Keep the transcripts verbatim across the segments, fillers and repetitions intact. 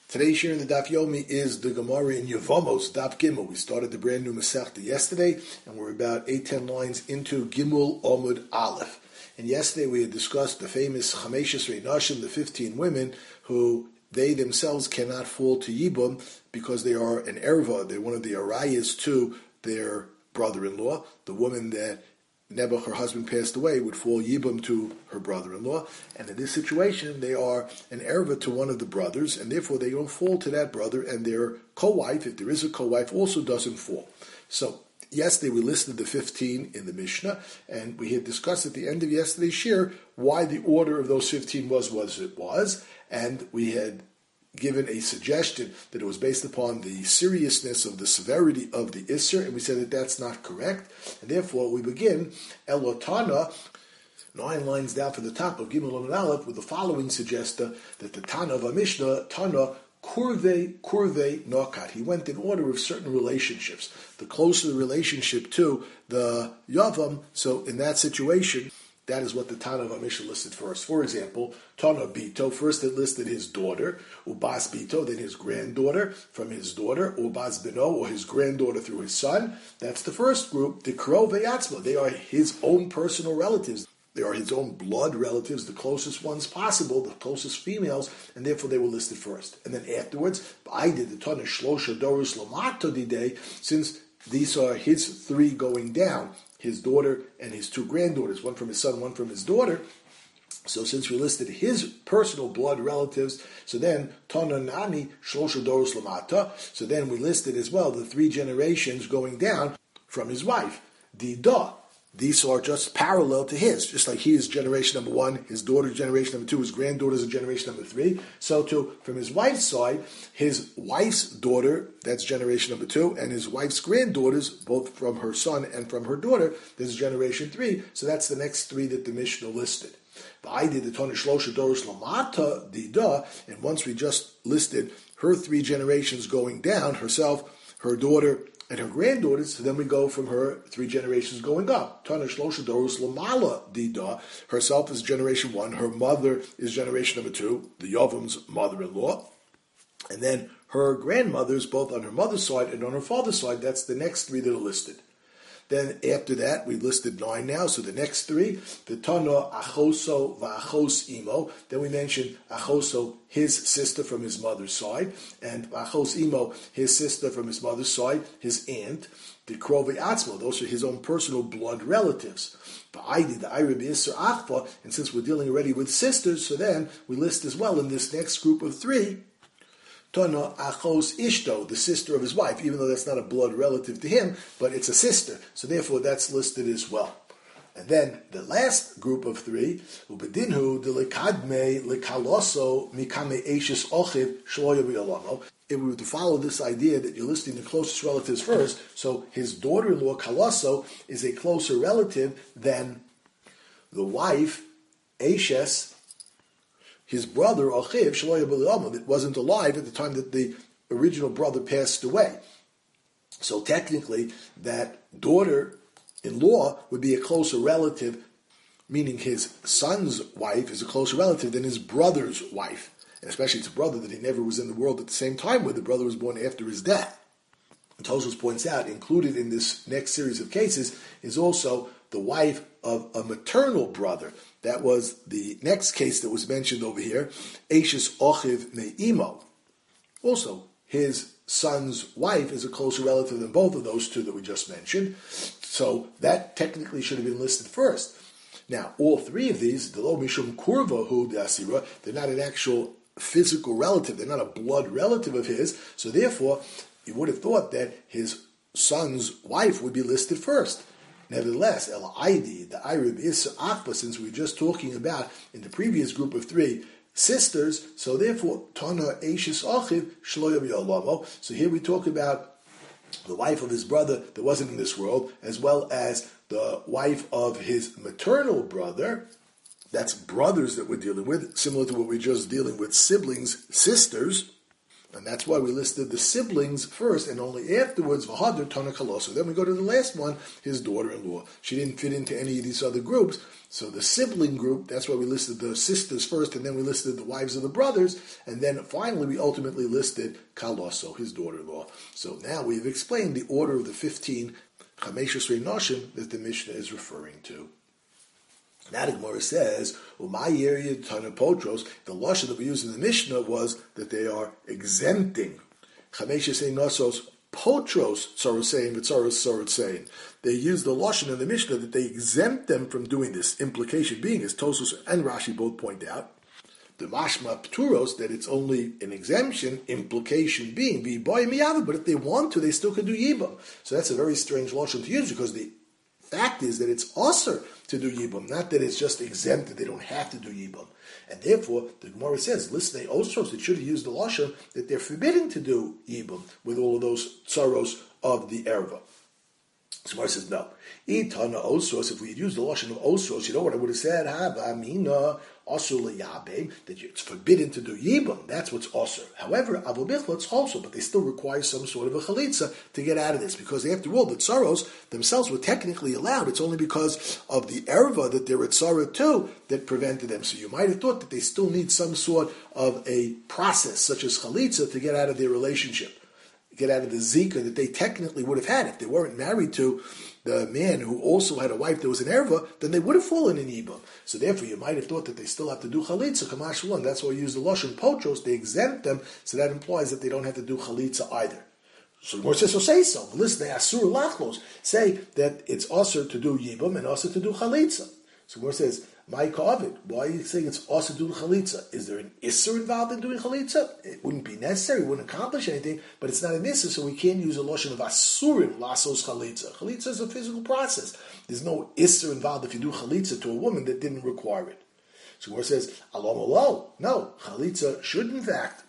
Today's share in the Daf Yomi is the Gemara in Yevamos, Daf Gimel. We started the brand new Masechta yesterday, and we're about eight, ten lines into Gimel Omud Aleph. And yesterday we had discussed the famous Chamesh Esrei Nashim, the fifteen women, who they themselves cannot fall to Yibum because they are an erva. They're one of the arayas to their brother-in-law. The woman that Nebuch, her husband, passed away, would fall Yibum to her brother-in-law. And in this situation, they are an erva to one of the brothers, and therefore they don't fall to that brother, and their co-wife, if there is a co-wife, also doesn't fall. So, yesterday we listed the fifteen in the Mishnah, and we had discussed at the end of yesterday's shir why the order of those fifteen was what it was, and we had given a suggestion that it was based upon the seriousness of the severity of the Isser, and we said that that's not correct, and therefore we begin Elotana, nine lines down from the top of Gimel and Aleph, with the following suggestion that the Tana of a Mishnah, Tana Kurve, Kurve Nokat. He went in order of certain relationships. The closer the relationship to the Yavam, so in that situation, that is what the Tana of Mishnah listed first. For example, Tana Bito, first it listed his daughter, Ubas Bito, then his granddaughter from his daughter, Ubas Bino, or his granddaughter through his son. That's the first group. The Kro Veyatzma, they are his own personal relatives. They are his own blood relatives, the closest ones possible, the closest females, and therefore they were listed first. And then afterwards, I did the Tana Shlosha Dorus Lamato Dide, since these are his three going down, his daughter and his two granddaughters, one from his son, one from his daughter. So since we listed his personal blood relatives, so then Tana Nani Shlosha Dorus Lamata, so then we listed as well the three generations going down from his wife, Dida. These are just parallel to his, just like he is generation number one, his daughter generation number two, his granddaughter is generation number three. So too, from his wife's side, his wife's daughter, that's generation number two, and his wife's granddaughters, both from her son and from her daughter, this is generation three. So that's the next three that the Mishnah listed. But I did the Tana Shlosha Dorus Lamata Dida, and once we just listed her three generations going down, herself, her daughter, and her granddaughters, so then we go from her three generations going up. Tana Shlosha Dorus Lamala Dida, herself is generation one, her mother is generation number two, the Yavam's mother-in-law, and then her grandmothers, both on her mother's side and on her father's side, that's the next three that are listed. Then after that, we listed nine now, so the next three, the Tana Achoso V'Achos Imo, then we mentioned Achoso, his sister from his mother's side, and Achos Imo, his sister from his mother's side, his aunt, the Krovi Atzmo, those are his own personal blood relatives. Ba'aydi, the Ira B'Isser Achva, and since we're dealing already with sisters, so then we list as well in this next group of three, Tana Achos Ishto, the sister of his wife, even though that's not a blood relative to him, but it's a sister. So therefore that's listed as well. And then the last group of three, Ubedinhu de lekadme lekaloso mikame eishis ochiv shloya b'yalamo. If we were to follow this idea that you're listing the closest relatives first, so his daughter-in-law Kaloso is a closer relative than the wife, Eishes, his brother, Achiv, Shloya B'Li'amah, that wasn't alive at the time that the original brother passed away. So technically, that daughter-in-law would be a closer relative, meaning his son's wife is a closer relative than his brother's wife. And especially it's a brother that he never was in the world at the same time with. The brother was born after his death. And Tosfos points out, included in this next series of cases, is also the wife of a maternal brother. That was the next case that was mentioned over here, Eishis Ochiv Me'imo. Also, his son's wife is a closer relative than both of those two that we just mentioned. So that technically should have been listed first. Now, all three of these, the Lo Mishum Kurva Hu Dasira, they're not an actual physical relative, they're not a blood relative of his, so therefore, you would have thought that his son's wife would be listed first. Nevertheless, El Aidi, the Irib Issa Akba, since we were just talking about in the previous group of three sisters, so therefore, Tana Eishis Achiv Shloya B'Yalamo. So here we talk about the wife of his brother that wasn't in this world, as well as the wife of his maternal brother. That's brothers that we're dealing with, similar to what we're just dealing with, siblings, sisters. And that's why we listed the siblings first, and only afterwards, V'hadar Tana Kaloso. Then we go to the last one, his daughter-in-law. She didn't fit into any of these other groups. So the sibling group, that's why we listed the sisters first, and then we listed the wives of the brothers, and then finally we ultimately listed Kaloso, his daughter-in-law. So now we've explained the order of the fifteen Chamesh Esrei Noshim that the Mishnah is referring to. Now the Gemara says, "Umayir Tana Potros." The lashon that we used in the Mishnah was that they are exempting Chamesh Esrei Nosos Potros Tzarosein v'Tzaros Tzarosein. They use the lashon in the Mishnah that they exempt them from doing this. Implication being, as Tosos and Rashi both point out, the mashma pturos, that it's only an exemption. Implication being, v'boy miyava, but if they want to, they still can do yibam. So that's a very strange lashon to use, because the fact is that it's also to do yibam, not that it's just exempted, they don't have to do yibam. And therefore, the Gemara says, listen, they ostros, it should have used the lashon that they're forbidden to do yibam with all of those tsaros of the erva. So Gemara says, no. Itana ostros, if we had used the lashon of ostros, you know what I would have said? Ha, amina, osur leyabe, that it's forbidden to do yibam. That's what's osur. However, avu bichla, it's also, but they still require some sort of a chalitza to get out of this, because after all, the tsaros themselves were technically allowed. It's only because of the erva that they're at tzara too that prevented them. So you might have thought that they still need some sort of a process, such as chalitza, to get out of their relationship, get out of the zika that they technically would have had. If they weren't married to the man who also had a wife that was an erva, then they would have fallen in yibam. So therefore, you might have thought that they still have to do chalitza, kamash one. That's why we use the lashon potros. They exempt them, so that implies that they don't have to do chalitza either. So the Gemara says, so say so. Listen, they asur lachlos say that it's also to do yibam and also to do chalitza. So the Gemara says, my Ovid, why are you saying it's also doing chalitza? Is there an isser involved in doing chalitza? It wouldn't be necessary, it wouldn't accomplish anything, but it's not an isser, so we can't use a lotion of asurim lasos chalitza. Chalitza is a physical process. There's no isser involved if you do chalitza to a woman that didn't require it. So where it says, alom alo, no, chalitza should in fact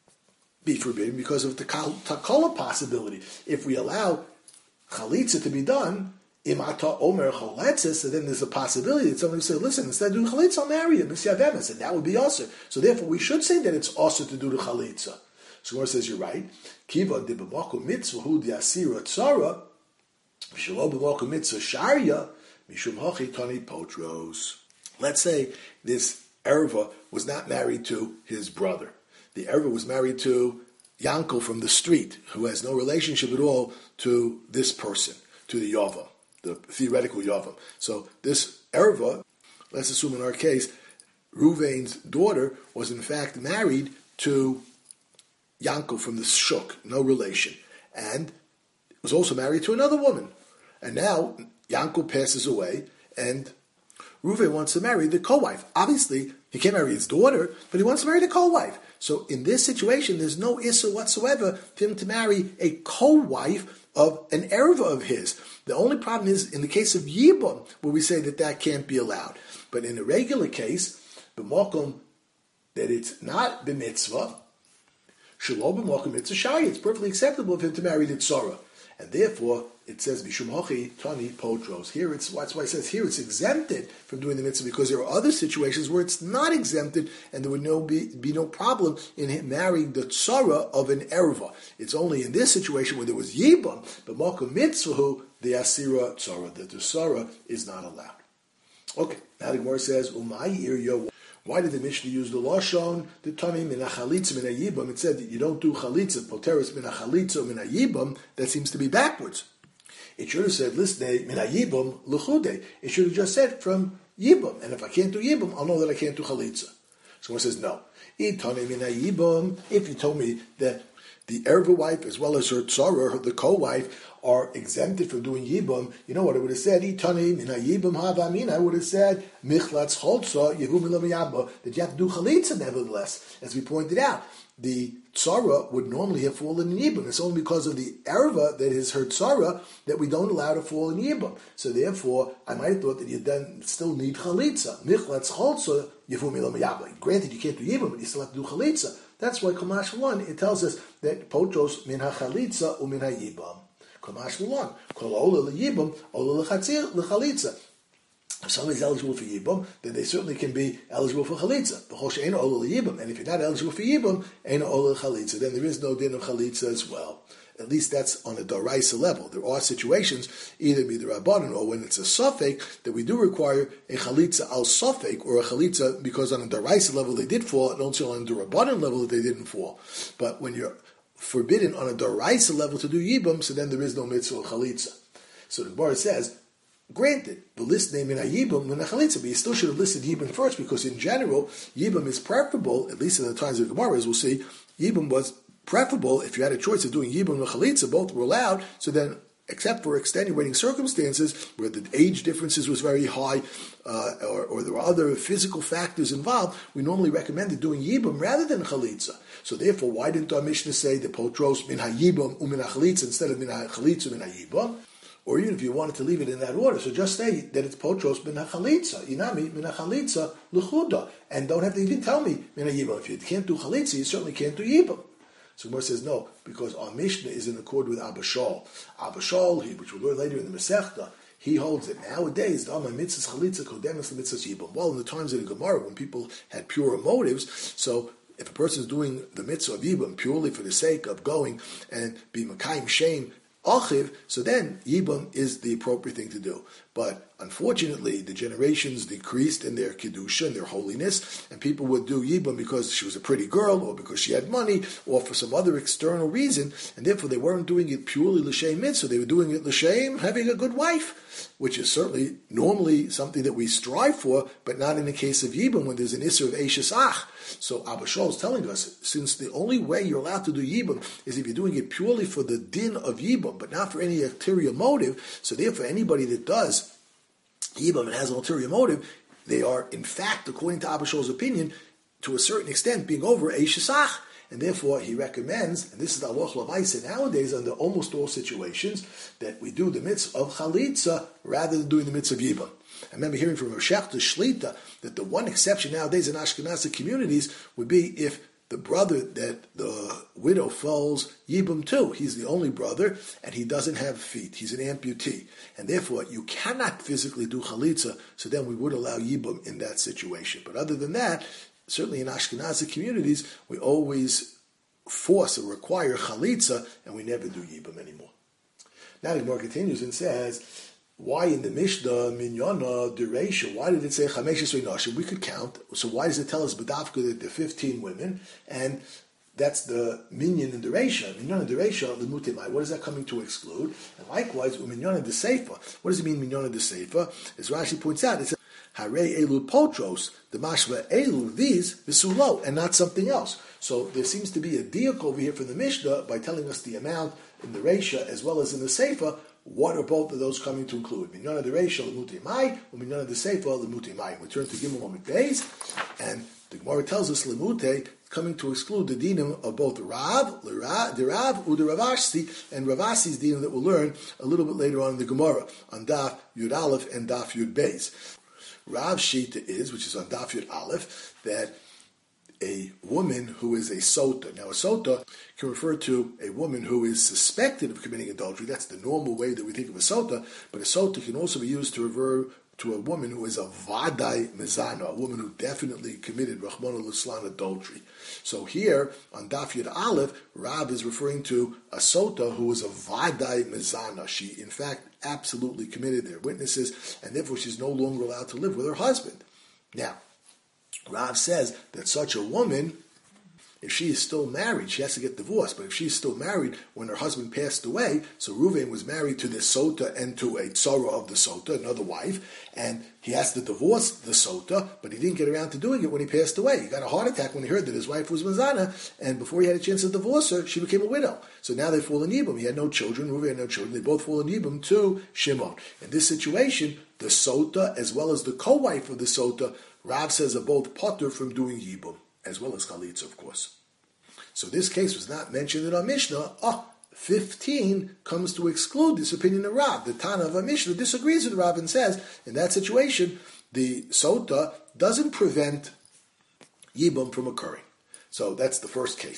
be forbidden because of the takala possibility. If we allow chalitza to be done, Imata Omer Choletzes, so then there's a possibility that somebody will say, listen, instead of doing chalitza, I'll marry him, and that would be also. So therefore, we should say that it's also to do the chalitza. So Gemara says, you're right. Kiva de b'makom mitzvah hu di asira tzara, v'shelo b'makom mitzvah sharya, mishum hachi tani potros. Let's say this erva was not married to his brother. The erva was married to Yankel from the street, who has no relationship at all to this person, to the Yavam, the theoretical Yavam. So this erva, let's assume in our case, Ruvain's daughter was in fact married to Yankel from the shuk, no relation, and was also married to another woman. And now Yankel passes away, and Ruvain wants to marry the co-wife. Obviously, he can't marry his daughter, but he wants to marry the co-wife. So in this situation, there's no issue whatsoever for him to marry a co-wife of an erva of his. The only problem is in the case of Yibam, where we say that that can't be allowed. But in a regular case, b'makom that it's not b'mitzvah, shelo b'makom mitzvah shari, it's perfectly acceptable for him to marry the tzara. And therefore, it says, Mishum Hochi Tani Potros. Here, it's, that's why it says here it's exempted from doing the mitzvah, because there are other situations where it's not exempted, and there would no be, be no problem in him marrying the tzara of an erva. It's only in this situation where there was Yibam, but Malkum Mitzvahu, the Asira tzara, that the tzara is not allowed. Okay, now the Gemara says, Umay Iryo. Why did the Mishnah use the lashon the Tani min achalitza min ayibam? It said that you don't do chalitza, poteris min achalitza min ayibam. That seems to be backwards. It should have said, listen, min ayibam luchude. It should have just said from yibam. And if I can't do yibam, I'll know that I can't do chalitza. So one says, no. Itani min ayibam. If you told me that the erva wife as well as her tzara, the co-wife, are exempted from doing yibam, you know what I would have said? Itani min yibam havamin. I would have said michlatz cholza yehu milamayabba, that you have to do chalitza nevertheless. As we pointed out, the tzara would normally have fallen in yibam. It's only because of the erva that is her tzara that we don't allow to fall in yibam. So therefore, I might have thought that you then still need chalitza. Michlatz cholza yehu milamayabba. Granted, you can't do yibam, but you still have to do chalitza. That's why Kamash one, it tells us that potros min ha-chalitza u min ha-yibam. Kamash one, kol ola le-yibam, ola le-chalitza. if somebody's eligible for Yibum, then they certainly can be eligible for Chalitza. And if you're not eligible for Yibum, Eino Ola Chalitza, then there is no din of Chalitza as well. At least that's on a Daraisa level. There are situations, either be the Rabbanon or when it's a Safek, that we do require a Chalitza al Safek, or a Chalitza because on a Daraisa level they did fall, and also on the Rabbanon level that they didn't fall. But when you're forbidden on a Daraisa level to do Yibum, so then there is no mitzvah Chalitza. So the Gemara says, granted, the list name in a Yibum and a Chalitza, but you still should have listed Yibum first, because in general, Yibum is preferable, at least in the times of the Gemara, as we'll see, Yibum was preferable. If you had a choice of doing Yibum and Chalitza, both were allowed, so then, except for extenuating circumstances, where the age differences was very high, uh, or, or there were other physical factors involved, we normally recommended doing Yibum rather than Chalitza. So therefore, why didn't our Mishnah say the potros min ha-Yibum u'min ha-Chalitza instead of min ha-Chalitza min ha-Yibum? Or even if you wanted to leave it in that order, so just say that it's potros min ha-Chalitza, inami min ha-Chalitza l'chuda, and don't have to even tell me min ha-Yibum. If you can't do Chalitza, you certainly can't do Yibum. So Gemara says no, because our Mishnah is in accord with Abba Shaul. Abba Shaul, he, which we'll learn later in the Masechta, he holds that nowadays the Amar mitzvahs Chalitza kodemis mitzvahs Yibum. Well, in the times of the Gemara, when people had purer motives, so if a person is doing the mitzvah of Yibum purely for the sake of going and be Makayim Shem Achiv, so then Yibum is the appropriate thing to do. But unfortunately, the generations decreased in their Kedusha and their holiness, and people would do Yibum because she was a pretty girl, or because she had money, or for some other external reason, and therefore they weren't doing it purely L'Shem Mitzvah, they were doing it L'Shem having a good wife, which is certainly normally something that we strive for, but not in the case of Yibum when there's an Isser of Eishes Ach. So Abba Shaul is telling us, since the only way you're allowed to do Yibum is if you're doing it purely for the din of Yibum, but not for any ulterior motive, so therefore anybody that does Yibum and has an ulterior motive, they are in fact, according to Abba Shaul's opinion, to a certain extent being over Eishes Ach. And therefore he recommends, and this is the Aloch Lamaisa nowadays under almost all situations, that we do the mitzvah of Chalitza rather than doing the mitzvah of Yibum. I remember hearing from Rosh Shlita that the one exception nowadays in Ashkenazi communities would be if the brother that the widow falls Yibum to, he's the only brother, and he doesn't have feet. He's an amputee. And therefore, you cannot physically do Chalitza, so then we would allow Yibum in that situation. But other than that, certainly in Ashkenazi communities, we always force or require Chalitza, and we never do Yibum anymore. Now the Gemara continues and says, why in the Mishnah, Minyana, Duration, why did it say Chameshes Nashim? We could count. So why does it tell us B'dafka that there are fifteen women? And that's the Minyan and Duration. Minyana Duration, Lemutimai. What is that coming to exclude? And likewise, Minyana de Seifa. What does it mean, Minyana de Seifa? As Rashi points out, it says, Hare Elu Potros, the Mashva Elu, these, Visulo, and not something else. So there seems to be a diak over here from the Mishnah by telling us the amount in the Reisha as well as in the Seifa. What are both of those coming to include? Minyana de Reisha l'muti mai, or Minyana de Seifa l'muti mai. We turn to Gimel Amud Beis, and the Gemara tells us l'mute coming to exclude the dinim of both Rav, the Rav, Uda Ravasi, and Ravasi's dinim that we'll learn a little bit later on in the Gemara on Daf Yud Aleph and Daf Yud Beis. Rav Shita is, which is on Daf Yud Aleph, that a woman who is a sota. Now, a sota can refer to a woman who is suspected of committing adultery. That's the normal way that we think of a sota. But a sota can also be used to refer to a woman who is a vadai mezana, a woman who definitely committed Rahmana L'Islan adultery. So here, on Daf Yud Aleph, Rav is referring to a sota who is a vadai mezana. She, in fact, absolutely committed their witnesses, and therefore she's no longer allowed to live with her husband. Now, Rav says that such a woman, if she is still married, she has to get divorced. But if she's still married when her husband passed away, so Reuven was married to the sota and to a tzara of the sota, another wife, and he has to divorce the sota, but he didn't get around to doing it when he passed away. He got a heart attack when he heard that his wife was Mazana, and before he had a chance to divorce her, she became a widow. So now they fall in Yibum. He had no children, Reuven had no children, they both fall in Yibum to Shimon. In this situation, the sota, as well as the co-wife of the sota, Rav says are both potter from doing Yibum, as well as Chalitza, of course. So this case was not mentioned in our Mishnah. Oh, fifteen comes to exclude this opinion of Rav. The Tana of our Mishnah disagrees with Rav and says, in that situation, the sota doesn't prevent Yibum from occurring. So that's the first case.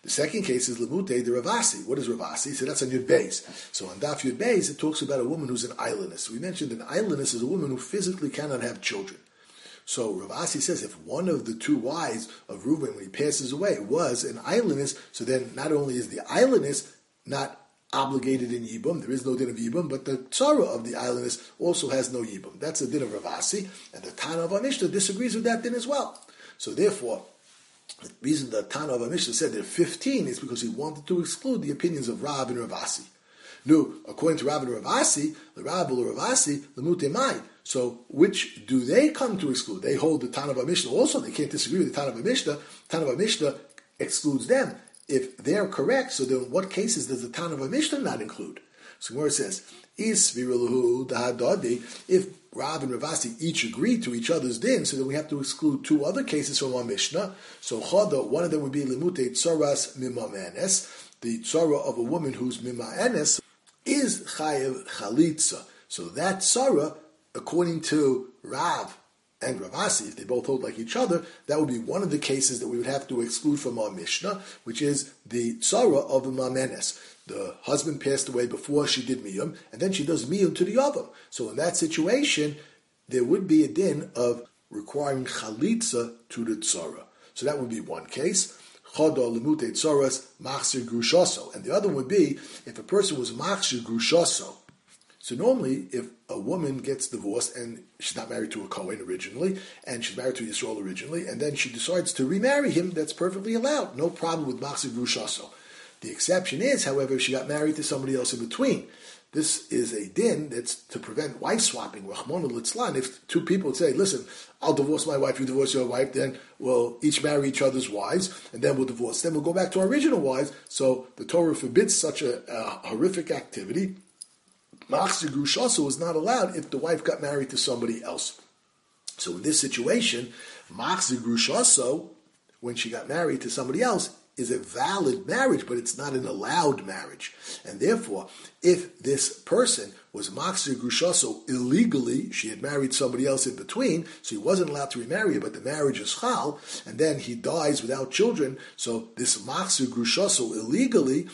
The second case is Lemute de Ravasi. What is Ravasi? So that's on Yud Beis. So on Daf Yud Beis, it talks about a woman who's an islandess. We mentioned an islandess is a woman who physically cannot have children. So Ravasi says if one of the two wives of Reuben, when he passes away, was an islandess, so then not only is the islandess not obligated in Yibum, there is no din of Yibum, but the tzara of the islandess also has no Yibum. That's the din of Ravasi, and the Tana of Mishnah disagrees with that din as well. So therefore, the reason the Tana of Mishnah said there are fifteen is because he wanted to exclude the opinions of Rav and Ravasi. No, according to Rav and Ravasi, the Rav or Ravasi, the Mutemai. So which do they come to exclude? They hold the Tana of Mishnah also. They can't disagree with the Tana of Mishnah. Tana of Mishnah excludes them. If they're correct, so then what cases does the Tana of Mishnah not include? So where it says, Is Virulahu Dahadadi, if Rav and Ravasi each agree to each other's din, so then we have to exclude two other cases from our Mishnah. So Chada, one of them would be Limute Tzoras Mimamenes, the tzara of a woman who's Mimamenes is Chayev Chalitza. So that tzara, according to Rav and Ravasi, if they both hold like each other, that would be one of the cases that we would have to exclude from our Mishnah, which is the tzara of a Mamenes. The husband passed away before she did miyum, and then she does miyum to the other. So in that situation, there would be a din of requiring chalitza to the tzara. So that would be one case. Choda lemute tzoras machzir grushaso. And the other would be if a person was machzir grushaso. So normally, if a woman gets divorced and she's not married to a Kohen originally, and she's married to Yisrael originally, and then she decides to remarry him, that's perfectly allowed. No problem with machzir grushaso. The exception is, however, if she got married to somebody else in between. This is a din that's to prevent wife swapping. Rachmana litzlan. If two people would say, listen, I'll divorce my wife, you divorce your wife, then we'll each marry each other's wives, and then we'll divorce. Then we'll go back to our original wives. So the Torah forbids such a, a horrific activity. Machzir grushaso is not allowed if the wife got married to somebody else. So in this situation, machzir grushaso, when she got married to somebody else, is a valid marriage, but it's not an allowed marriage. And therefore, if this person was machzir grushaso illegally, she had married somebody else in between, so he wasn't allowed to remarry her, but the marriage is chal, and then he dies without children, so this machzir grushaso illegally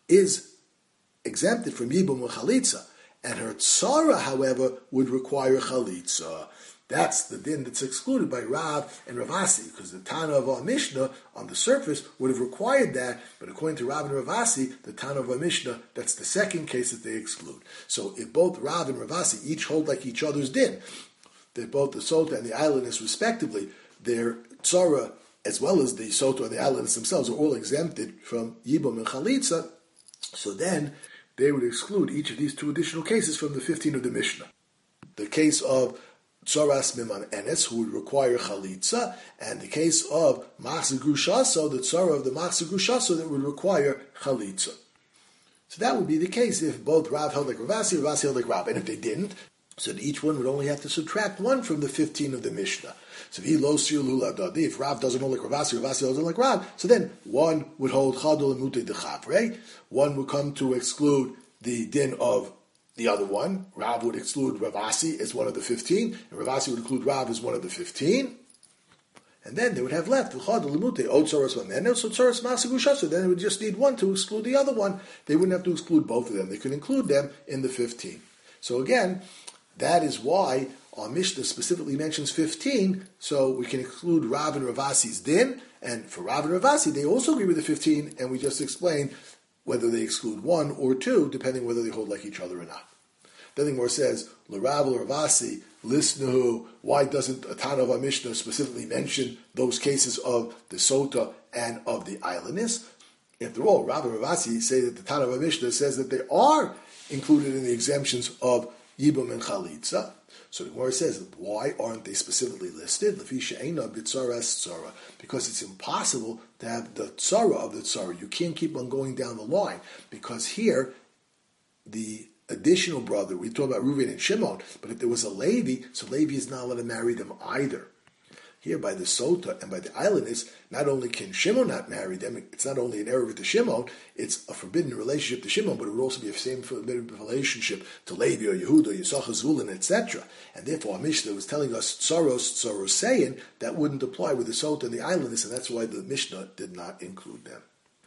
is exempted from yibum or chalitza. And her tzara, however, would require chalitza. That's the din that's excluded by Rav and Ravasi, because the Tana of our Mishnah on the surface would have required that, but according to Rav and Ravasi, the Tana of our Mishnah, that's the second case that they exclude. So if both Rav and Ravasi each hold like each other's din, that both the Sota and the islandess respectively, their tzara as well as the Sota and the islandess themselves are all exempted from Yibum and Chalitza, so then they would exclude each of these two additional cases from the fifteen of the Mishnah. The case of Tzoras Miman Enes, who would require Chalitza, and the case of Machzir Grushaso, the Tzara of the Machzir Grushaso that would require Chalitza. So that would be the case if both Rav held like Ravasi, Ravasi held like Rav. And if they didn't, so each one would only have to subtract one from the fifteen of the Mishnah. So if he lo lula dadi, if Rav doesn't hold like Ravasi, Ravasi holds like Rav, so then one would hold Chadol and Mute Dechavre, one would come to exclude the din of the other one. Rav would exclude Ravasi as one of the fifteen, and Ravasi would include Rav as one of the fifteen. And then they would have left, so then they would just need one to exclude the other one. They wouldn't have to exclude both of them. They could include them in the fifteen. So again, that is why our Mishnah specifically mentions fifteen, so we can exclude Rav and Ravasi's din, and for Rav and Ravasi, they also agree with the fifteen, and we just explained whether they exclude one or two, depending whether they hold like each other or not. Then the Gemara says, L'Rav or Ravasi, Lisnahu, why doesn't a Tana of our Mishnah specifically mention those cases of the Sota and of the islandess? After all, Rav and Ravasi say that the Tana of our Mishnah says that they are included in the exemptions of Yibum and Chalitza. So the Gemara says, why aren't they specifically listed? Because it's impossible to have the tzara of the tzara. You can't keep on going down the line. Because here, the additional brother, we talk about Reuven and Shimon, but if there was a Levi, so Levi is not allowed to marry them either. Here, by the Sota and by the islandess, not only can Shimon not marry them, it's not only an error to Shimon, it's a forbidden relationship to Shimon, but it would also be a same forbidden relationship to Levi or Yehuda, Yisachar, Zvulun, et cetera. And therefore, our Mishnah was telling us Tzoros, Tzoros saying that wouldn't apply with the Sota and the islandess, and that's why the Mishnah did not include them.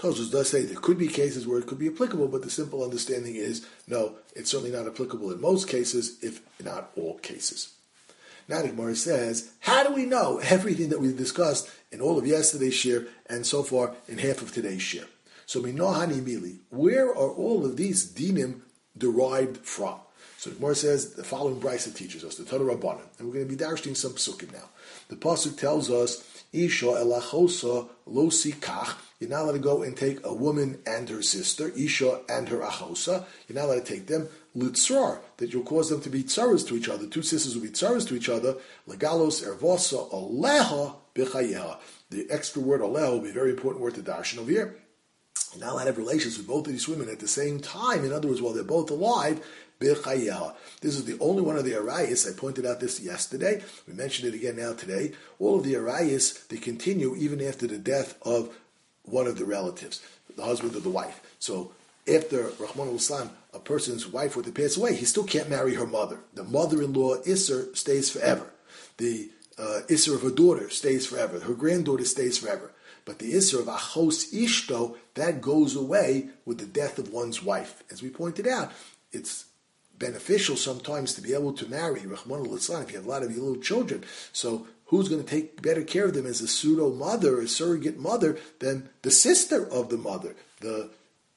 Tosfos does say there could be cases where it could be applicable, but the simple understanding is, no, it's certainly not applicable in most cases, if not all cases. Now the Gemara says, how do we know everything that we've discussed in all of yesterday's shir and so far in half of today's shir? So minohani mili, where are all of these dinim derived from? So the Gemara says the following brisa teaches us, the Torah Rabbanan, and we're going to be darshing some psukim now. The pasuk tells us, Isha elachosa lo sikach. You're not allowed to go and take a woman and her sister, Isha and her achosa. You're not allowed to take them litzrar, that you'll cause them to be tzaras to each other. Two sisters will be tzaras to each other. Legalos ervosa oleha b'chayeha. The extra word oleha will be a very important word to darshan over here. You're not allowed to have relations with both of these women at the same time. In other words, while they're both alive, b'chayeha. This is the only one of the arayis. I pointed out this yesterday. We mentioned it again now today. All of the arayis, they continue even after the death of one of the relatives, the husband or the wife. So after Rahman al-Islam, a person's wife were to pass away, he still can't marry her mother. The mother-in-law Isser stays forever. The uh, Isser of her daughter stays forever. Her granddaughter stays forever. But the Isser of Achos Ishto, that goes away with the death of one's wife. As we pointed out, it's beneficial sometimes to be able to marry Rahman al-Islam if you have a lot of your little children. So who's going to take better care of them as a pseudo-mother, a surrogate mother, than the sister of the mother? The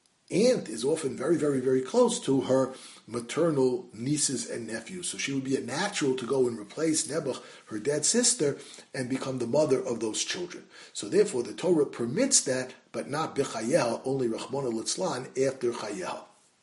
aunt is often very, very, very close to her maternal nieces and nephews. So she would be a natural to go and replace Nebuch, her dead sister, and become the mother of those children. So therefore, the Torah permits that, but not b'chayel, only Rahmana litzlan, after chayel.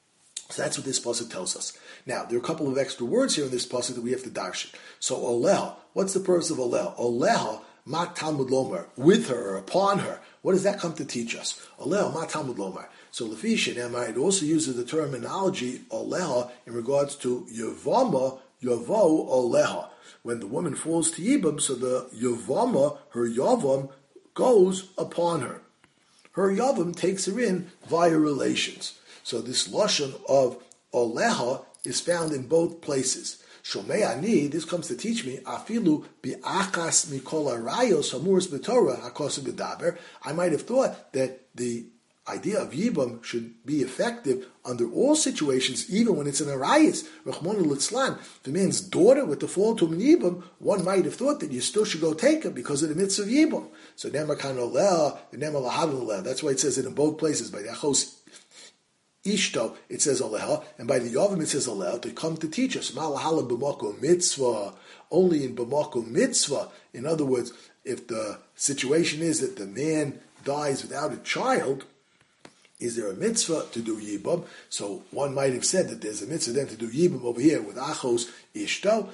So that's what this pasuk tells us. Now, there are a couple of extra words here in this pasuk that we have to darshan. So oleh, what's the purpose of oleh? Oleh, ma Talmud lomar, with her or upon her. What does that come to teach us? Oleh, ma Talmud lomar. So Lefishin, it also uses the terminology oleha in regards to yavama, yavo oleha. When the woman falls to yibam, so the yavama, her yavam, goes upon her. Her yavam takes her in via relations. So this lashon of oleha is found in both places. Shomei ani, this comes to teach me, afilu bi'achas mikol arayos hamuras b'torah hakosu b'daber. I might have thought that the idea of yibam should be effective under all situations, even when it's an arayis. Rahmana litzlan, the man's daughter with the fall to an yibam, one might have thought that you still should go take her because of the mitzvah of yibam. So nemar kan oleh, nemar lahad oleh. That's why it says it in both places. By the achos Ishto, it says Aleha, and by the Yavim it says Aleha, to come to teach us. Malahala b'mako mitzvah, only in b'mako mitzvah. In other words, if the situation is that the man dies without a child, is there a mitzvah to do Yibam? So one might have said that there's a mitzvah then to do Yibam over here with Achos Ishto.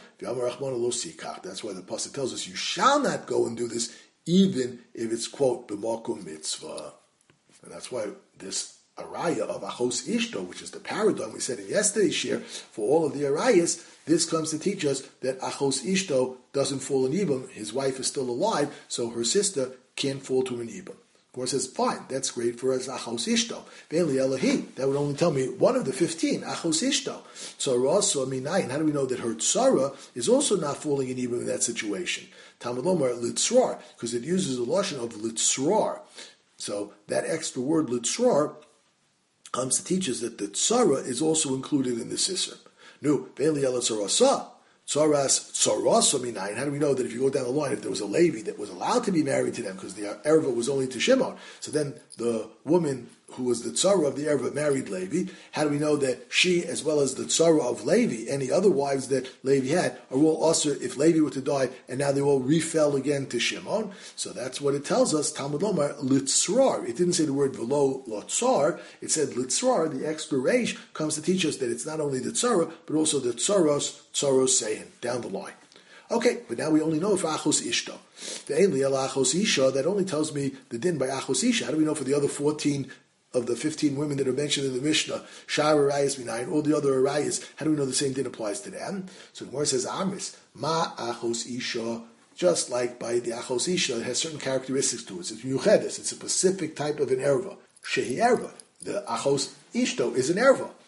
That's why the pasuk tells us you shall not go and do this, even if it's, quote, b'mako mitzvah. And that's why this araya of Achos Ishto, which is the paradigm we said in yesterday's share, for all of the arayas, this comes to teach us that Achos Ishto doesn't fall in Yibam. His wife is still alive, so her sister can't fall to an Yibam. Of course, says, fine, that's great for us, Achos Ishto. Ve'eli Elohi, that would only tell me one of the fifteen, Achos Ishto. So also, Minayin, how do we know that her tzara is also not falling in Yibam in that situation? Talmud Lomar, Litzrar, because it uses a lashon of Litzrar. So that extra word, Litzrar, comes to teach us that the tzara is also included in the sisser. No, ve'eli ela tzarasa. Tzaras, tzarasa minayin. How do we know that if you go down the line, if there was a Levi that was allowed to be married to them, because the erva was only to Shimon, so then the woman who was the tzara of the erva married Levi, how do we know that she, as well as the tzara of Levi, any other wives that Levi had, are all also if Levi were to die, and now they all refell again to Shimon? So that's what it tells us, Talmud Lomar, litzrar. It didn't say the word velo lotzar, it said litzrar. The extra reish comes to teach us that it's not only the tzara, but also the tzaros, tzaros sehin, down the line. Okay, but now we only know for Achos Ishto. The Einli el Achos Isha, that only tells me the din by Achos Isha. How do we know for the other fourteen of the fifteen women that are mentioned in the Mishnah, Shar Arayas Minayin, all the other Arayas, how do we know the same din applies to them? So the Gemara says, Amis, Ma Achos Isha, just like by the Achos Isha, it has certain characteristics to it. It's Yuchedes, it's a specific type of an erva. Shehi erva. The Achos Ishto is an erva.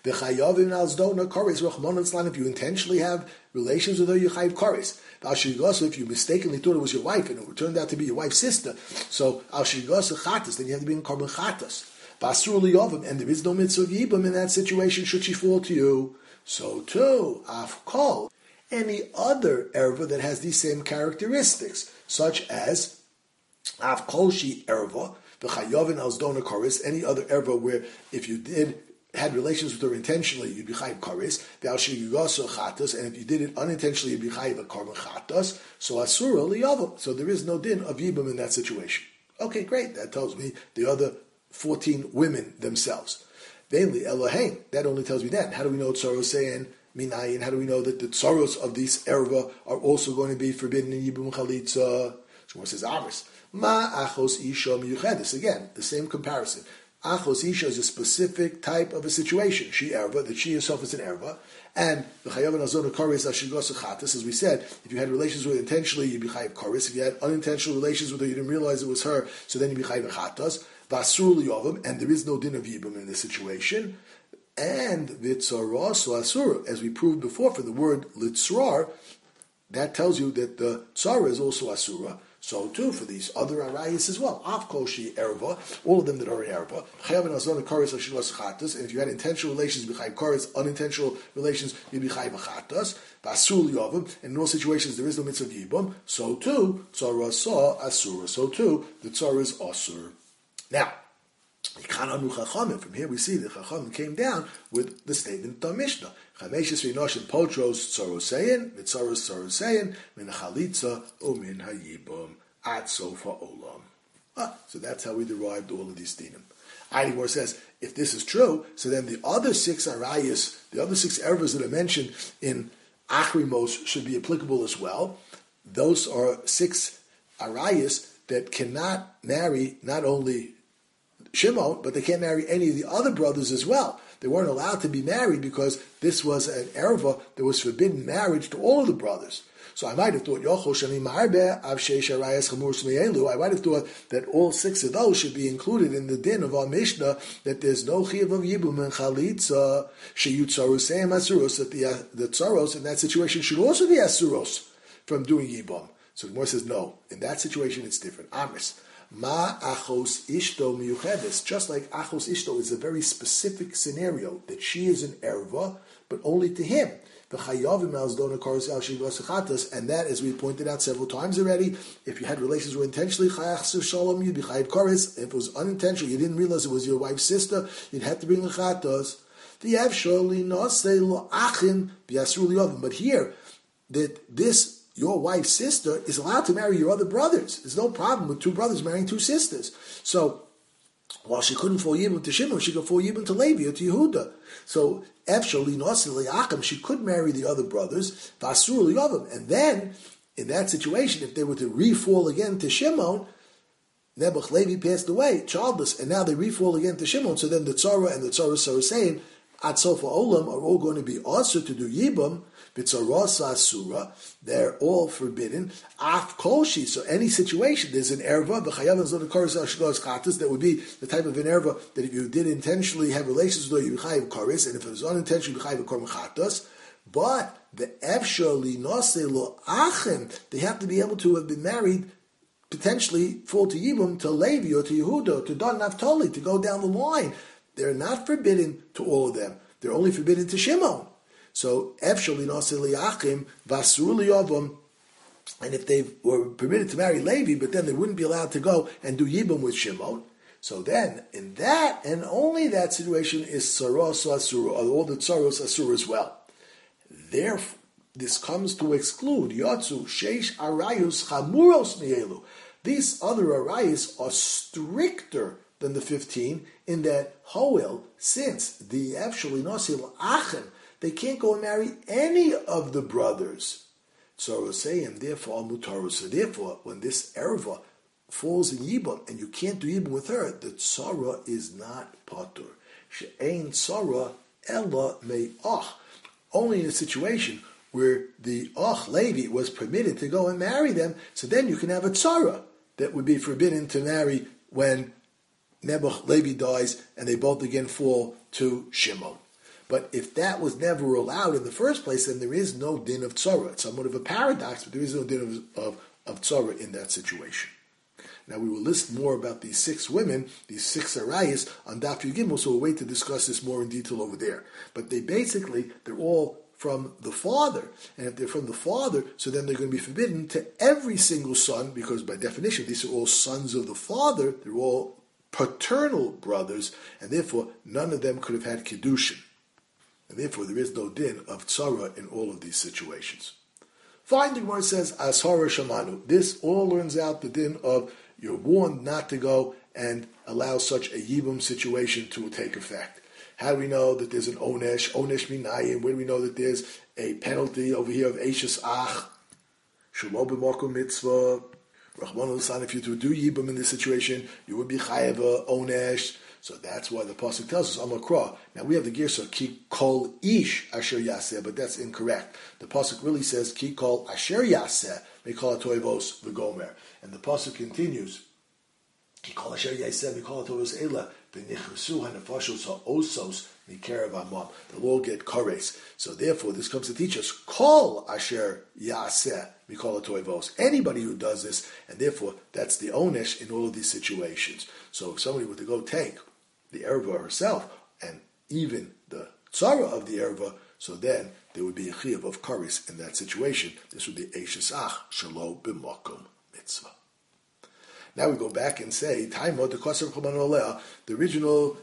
V'chayavim al zdona kares rachmana litzlan. If you intentionally have relations with her, you chayiv kares. Al shigasa, if you mistakenly thought it was your wife and it turned out to be your wife's sister, so al shigasa chatas, then you have to be in korban chatas. Basur liyavim, and there is no mitzvah of yibam in that situation. Should she fall to you, so too af kol. Any other erva that has these same characteristics, such as af kol she erva, v'chayavin al zdona kares, any other erva where if you did had relations with her intentionally, you'd be chayiv kares, v'al shigasa chatas, and if you did it unintentionally, you'd be chayiv a korban chatas. So asura liyavim. So there is no din of yibam in that situation. Okay, great. That tells me the other fourteen women themselves. Mainly Elohim. That only tells me that. How do we know Tzoros saying Minayin? How do we know that the Tzoros of these erva are also going to be forbidden in Yibum Chalitza? Shmuel says Aris. Ma achos isha miyuchedis. Again, the same comparison. Achos isha is a specific type of a situation. She erva, that she herself is an erva. And the chayav and azon kares ashigos chatas, as we said, if you had relations with her intentionally, you'd be chayav kares. If you had unintentional relations with her, you didn't realize it was her, so then you'd be chayav chatas. Vasur liyavim, and there is no din of yibum in this situation. And vitzara so asur, as we proved before, for the word litzrar, that tells you that the tzara is also asura. So too for these other arayis as well. Afkoshi erva, all of them that are in erva. Chayav and azon kares ashilas chatas. And if you had intentional relations, be chayav kares. Unintentional relations, you'd be chayav chatas. Vasur liyavim. And in all situations, there is no mitzvah yibum. So too, tzara sa asura. So too, the tzara is asur. Now, from here we see that Chachamim came down with the statement of Mishnah. Chameshes v'inoshim potros tzorosein, v'tzoros tzorosein, min hachalitza umin hayibum at sofa olam. Ah, so that's how we derived all of these dinim. Eidimor says, if this is true, so then the other six arayas, the other six ervas that are mentioned in Achrimos should be applicable as well. Those are six arayas that cannot marry not only Shimon, but they can't marry any of the other brothers as well. They weren't allowed to be married because this was an erva that was forbidden marriage to all of the brothers. So I might have thought, I might have thought that all six of those should be included in the din of our Mishnah, that there's no chiyuv of yibum and chalitza, sheyut tzaroseim asuros, that the, uh, the tzaros in that situation should also be asuros from doing yibum. So the Gemara says, no, in that situation it's different. Amris. Ma achos ishto miyuchedes. Just like achos ishto is a very specific scenario that she is an erva, but only to him. And that, as we pointed out several times already, if you had relations were intentionally chayach shalom, you'd be chayiv kares. If it was unintentional, you didn't realize it was your wife's sister, you'd have to bring the chatas. But here, that this your wife's sister is allowed to marry your other brothers. There's no problem with two brothers marrying two sisters. So, while she couldn't fall yibum to Shimon, she could fall yibum to Levi or to Yehuda. So, she could marry the other brothers, and then, in that situation, if they were to re-fall again to Shimon, Nebuch Levi passed away, childless, and now they re-fall again to Shimon, so then the Tzara and the Tzara Sarasein at Sofa Olam are all going to be also to do yibum. B'tzarasa asura, they're all forbidden. Af kolshi, so any situation, there's an erva, b'chayav and zon kares ashgos chatas, that would be the type of an erva that if you did intentionally have relations with her, you chayav kares, and if it was unintentional, you chayav korban chatas. But the efshar li nase lo achen, they have to be able to have been married, potentially fall to Yibum, to Levi or to Yehuda, to Dan Naphtali, to go down the line. They're not forbidden to all of them. They're only forbidden to Shimon. So, Efshali Nasili Achim, Vasuli Yavam, and if they were permitted to marry Levi, but then they wouldn't be allowed to go and do Yibum with Shimon. So then, in that, and only that situation, is Saros Asura, all the Tsaros Asura as well. Therefore, this comes to exclude Yatsu, Sheish Arayus, Chamuros Mielu. These other Arayus are stricter than the fifteen, in that Hoel, since the Efshali Nasil Achim, they can't go and marry any of the brothers. Tzarosayim, therefore, Mutarus. Therefore, when this erva falls in Yibam, and you can't do Yibam with her, the tzara is not patur. She'ein tzara ella me'ach. Only in a situation where the ach Levi was permitted to go and marry them, so then you can have a tzara that would be forbidden to marry when Nebuch Levi dies, and they both again fall to Shimon. But if that was never allowed in the first place, then there is no din of tzara. It's somewhat of a paradox, but there is no din of, of, of tzara in that situation. Now we will list more about these six women, these six arayas, on Daf Yud, so we'll wait to discuss this more in detail over there. But they basically, they're all from the father. And if they're from the father, so then they're going to be forbidden to every single son, because by definition, these are all sons of the father. They're all paternal brothers, and therefore none of them could have had kiddushin. And therefore there is no din of tzara in all of these situations. Finally, the Gemara says, Ashara Shamanu. This all learns out the din of you're warned not to go and allow such a yibum situation to take effect. How do we know that there's an onesh, onesh minayim? Where do we know that there's a penalty over here of eishes ach, shelo b'makom mitzvah, Rahman al-San, if you to do yibum in this situation, you would be chayav onesh. So that's why the pasuk tells us amakra. Now we have the girsa ki kol ish asher yaseh, but that's incorrect. The pasuk really says ki kol asher yaseh mikol atoivos v'gomer, and the pasuk continues ki kol asher yaseh mikol atoivos ela b'nichrusu hanefashos ha'osos mikerav amam. They'll all get kares. So therefore, this comes to teach us kol asher yaseh mikol atoivos. Anybody who does this, and therefore that's the onesh in all of these situations. So if somebody were to go take the erva herself, and even the tzara of the erva, so then there would be a chiyuv of karis in that situation. This would be eishes ach shelo b'makom mitzvah. Now we go back and say, Taimot the Kosev Chaman Oleh, the original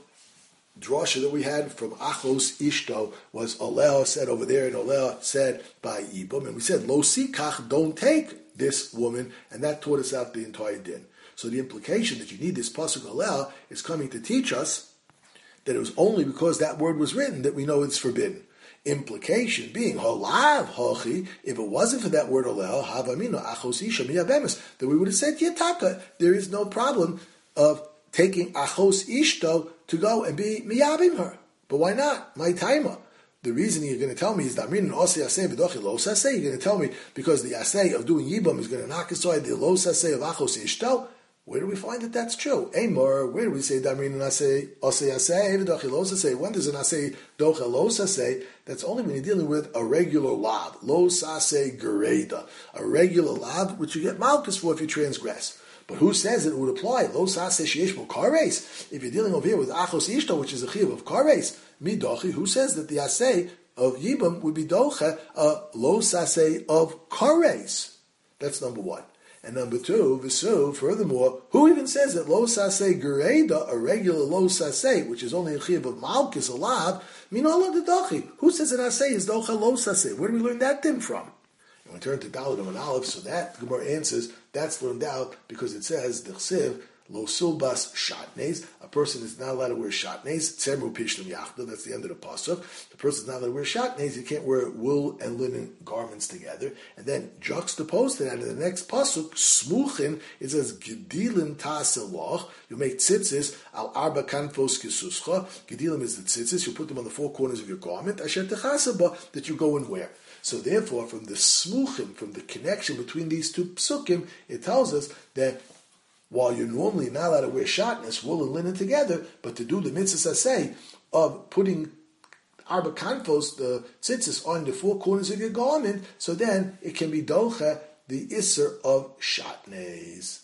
drasha that we had from Achos Ishto was Oleh said over there, and Oleh said by Yibum, and we said Lo Sikach, don't take this woman, and that taught us out the entire din. So the implication that you need this pasuk Oleh is coming to teach us that it was only because that word was written that we know it's forbidden. Implication being holav hochi, if it wasn't for that word olel, havamino achos isha miyabemis, then we would have said yetaka. There is no problem of taking achos ishto to go and be miyabim her. But why not? My taima. The reason you're going to tell me is that min osei asay v'dochi lo sasay. You're going to tell me because the asay of doing yibam is going to knock aside the lo sasay of achos ishto. Where do we find that that's true? Amor, where do we say damrin and asay osei asay v'dochi lo sasay? When does an asay docha lo sasay? That's only when you're dealing with a regular lav, lo sasay gereda, a regular lav which you get malchus for if you transgress. But who says it would apply? Lo sasay sheyesh bo kares. If you're dealing over here with achos ishto, which is a chiyuv of kares, midochi. Who says that the asay of yibam would be docha a lo sasay of kares? That's number one. And number two, v'su, furthermore, who even says that lo saseh gereda, a regular lo saseh, which is only a chiyuv of malchus, a lav, minola dedachi? Who says that aseh is docha lo saseh? Where do we learn that din from? And we turn to Dalet and Aleph, so that the Gemara answers, that's learned out because it says, the chsiv, lo sulbas shatnez, a person is not allowed to wear shatnez, tzemru pishlim yachda, that's the end of the pasuk. The person is not allowed to wear shatnez, he can't wear wool and linen garments together. And then juxtaposed to that in the next pasuk, smuchin, it says, gedilin ta'aseloch, you make tzitzis, al arba kanfos kisuscha, gedilim is the tzitzis, you put them on the four corners of your garment, asher techasaba, that you go and wear. So therefore, from the smuchim, from the connection between these two psukim, it tells us that while you're normally not allowed to wear shatnez, wool and linen together, but to do the mitzvah saseh of putting arba kanfos, the tzitzis, on the four corners of your garment, so then it can be docha, the isser of shatnez.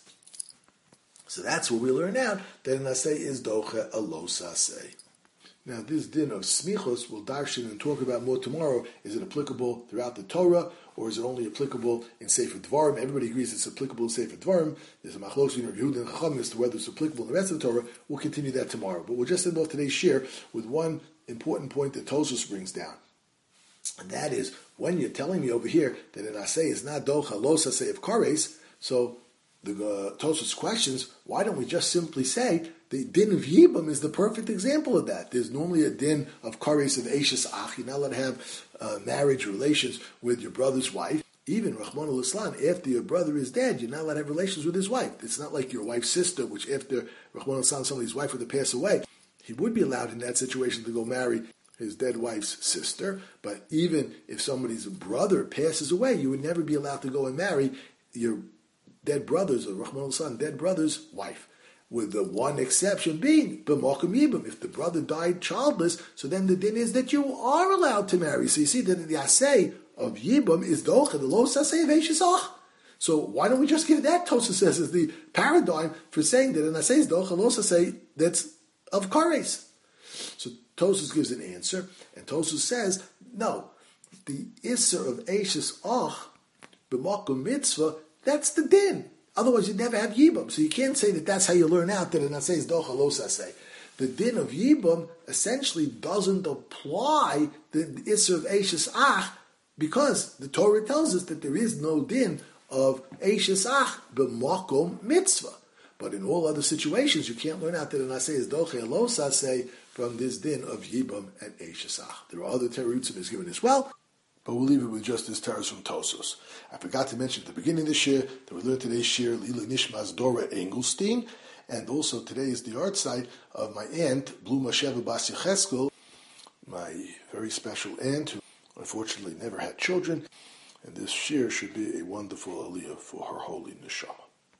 So that's what we learn out, that an aseh is docha a lo saseh. Now this din of smichos we'll darshan and talk about more tomorrow. Is it applicable throughout the Torah, or is it only applicable in Sefer Dvarim? Everybody agrees it's applicable in Sefer Dvarim. There's a machlos between Yehuda and Chacham as to whether it's applicable in the rest of the Torah. We'll continue that tomorrow. But we'll just end off today's share with one important point that Tosfos brings down. And that is, when you're telling me over here that an aseh is not docha lo saseh of kares, so the uh, Tosfos questions, why don't we just simply say the din of Yibam is the perfect example of that? There's normally a din of kares of eishes ach. You're not allowed to have uh, marriage relations with your brother's wife. Even Rahman al-Islam, after your brother is dead, you're not allowed to have relations with his wife. It's not like your wife's sister, which after Rahman al-Islam, somebody's wife were to pass away, he would be allowed in that situation to go marry his dead wife's sister. But even if somebody's brother passes away, you would never be allowed to go and marry your dead brother's, or Rahman al-Islam, dead brother's wife. with the one exception being b'mokum yibum. If the brother died childless, so then the din is that you are allowed to marry. So you see that the asay of yibum is docha, the lo sasei of eishesach. So why don't we just give that, Tosfos says, as the paradigm for saying that an asay is docha, lo sasei, that's of kares. So Tosfos gives an answer, and Tosfos says, no, the isser of eishes ach b'mokum mitzvah, that's the din. Otherwise, you'd never have Yibam. So you can't say that that's how you learn out that an asay is docha lo saseh. The din of Yibam essentially doesn't apply the Isser of Eishes Ach because the Torah tells us that there is no din of Eishes Ach b'makom mitzvah. But in all other situations, you can't learn out that an asay is docha lo saseh from this din of Yibam and Eishes Ach. There are other terutzim is given as well. But we'll leave it with just this teretz from Tosfos. I forgot to mention at the beginning of the shir that we learned today's shir Lila Nishmas Dora Engelstein, and also today is the art site of my aunt Bluma Sheva Bas Yecheskel, my very special aunt who unfortunately never had children, and this shir should be a wonderful aliyah for her holy neshama.